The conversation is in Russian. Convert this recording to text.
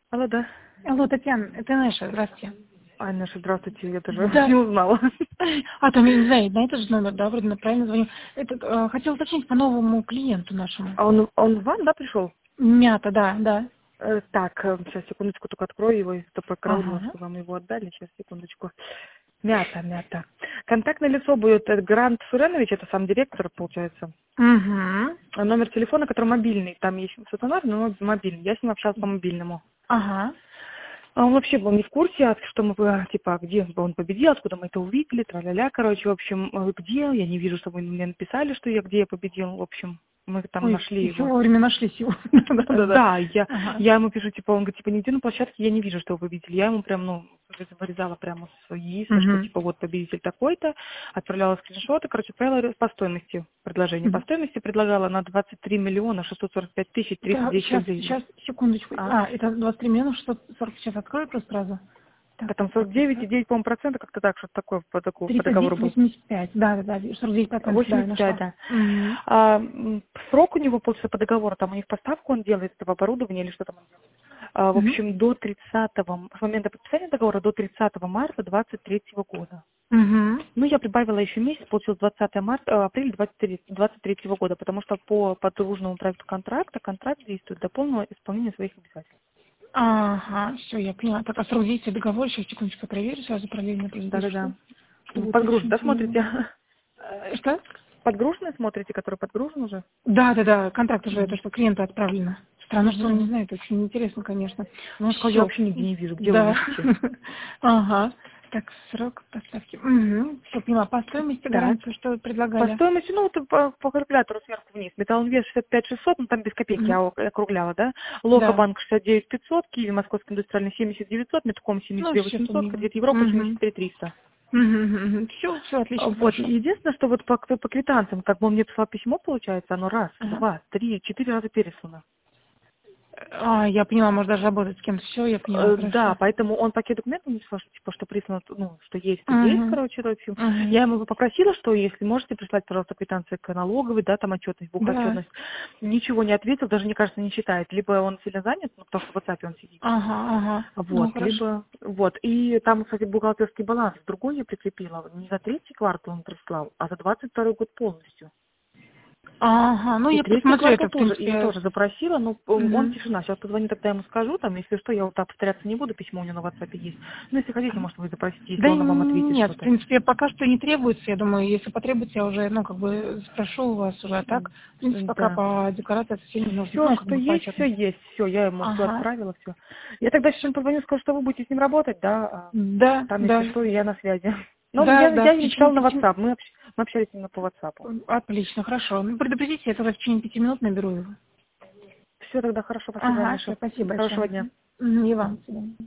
Алло, да. Алло, Татьяна, это Наша, здравствуйте. Ай, Наша, здравствуйте, я даже Да. не узнала. А, там, я не знаю, на этот же номер, да, вроде правильно звоню. Хотела уточнить по новому клиенту нашему. А он вам, да, пришел? Мята, да, да. Так, сейчас, секундочку, только открою его, это по крауду, Ага. что вам его отдали, сейчас, секундочку. Мята. Контактное лицо будет Грант Суренович, это сам директор, получается. Угу. А номер телефона, который мобильный, там есть стационарный, но мобильный. Я с ним общалась по мобильному. Ага. А он вообще был не в курсе, что мы, типа, где он победил, откуда мы это увидели, тра-ля-ля, короче, в общем, где, я не вижу, чтобы мне написали, что где я победил, в общем, мы там Ой, нашли еще его. вовремя нашли силу. Да-да-да. Да, Ага. я ему пишу, типа, он говорит, типа, нигде на площадке я не вижу, что вы победили. Я ему прям, вырезала прямо свои яйца, что, Угу. типа, вот победитель такой-то, отправляла скриншоты, короче, отправила по стоимости предложение. По стоимости предлагала на 23 миллиона 645 тысяч Да, 310 сейчас, рублей. сейчас, секундочку. А? Это 23 миллионов 640. Сейчас открою просто сразу. Так, Да там так, так, так. 49,9, по-моему, процента, как-то так, что-то такое по договору был. 39,85. Да, 49%, да, я 85, нашла. да. Угу. Срок у него, получается, по договору, там у них поставку он делает этого оборудования или что там он делает. В Угу. общем, с момента подписания договора до 30 марта 2023 года. Угу. Ну, я прибавила еще месяц, получилось 20 марта, апрель 23 года, потому что по подружному проекту контракта контракт действует до полного исполнения своих обязательств. Ага, все, я поняла. Так, а срок действия договора, сейчас секундочку проверю, сразу параллельно Да-да-да. производительство, чтобы Подгружен, да, уточнить у него. смотрите? Что? Подгруженный смотрите, который подгружен уже? Да, контракт уже, это Мгм. что клиенту отправлено. Странно, что он не Мгм. знает, очень интересно, конечно. Ну, он сказал, я Все, вообще нигде не вижу, где вы да. видите. Ага. Так, срок поставки. Угу. Все, поняла. По стоимости Так. гарантию, что вы По предлагали? стоимости, это по калькулятору сверху вниз. Металлинвест 65 600, ну там без копейки, Мгм. я округляла, да. Да. Локобанк 69 500, Киев, Московский индустриальный 70 900, Метком Ну, 72 все, что 800, мило. Кредит Европа Угу. 73 300. Все, отлично, Вот, хорошо. единственное, что вот по квитанциям, как бы он мне писал письмо, получается, оно раз, Ага. два, три, 4 раза переслано. Я поняла, может даже работать с кем-то. Все, я поняла, Да, хорошо. поэтому он пакет документов написал, что, типа, что прислано, что есть, то есть, Угу. короче, в общем. Угу. Я ему попросила, что если можете прислать, пожалуйста, квитанции к налоговой, да, там отчетность, Да. бухотчетность. Ничего не ответил, даже, мне кажется, не читает. Либо он сильно занят, потому что в WhatsApp он сидит. Ага. Ну, Вот, хорошо. либо, вот. И там, кстати, бухгалтерский баланс другой я прикрепила. Не за третий квартал он прислал, а за 22 год полностью. Ага, ну И я третий посмотрю квартал это, в тоже, и я принципе. тоже запросила, но он Мгм. тишина. Сейчас позвоню, тогда ему скажу, там, если что, я вот так повторяться не буду, письмо у него на WhatsApp есть. Ну, если хотите, может, вы запросите, если Да он вам ответит нет, в что-то. принципе, пока что не требуется, я думаю, если потребуется, я уже, спрошу у вас уже, а так, в принципе, пока Да. по декларации совсем не нужно, Все, что по есть, отчетности. все, я ему все Ага, отправила, все. Я тогда сейчас ему позвоню, скажу, что вы будете с ним работать, да, да, там, если да, что, я на связи. Ну, да, я да, в ему течение писала на 5 минут. WhatsApp, мы общались именно по WhatsApp. Отлично, хорошо. Ну, предупредите, я тоже в течение 5 минут наберу его. Все, тогда хорошо, спасибо, Ага, Наша. все, спасибо Хорошего большое. дня. И вам, до свидания.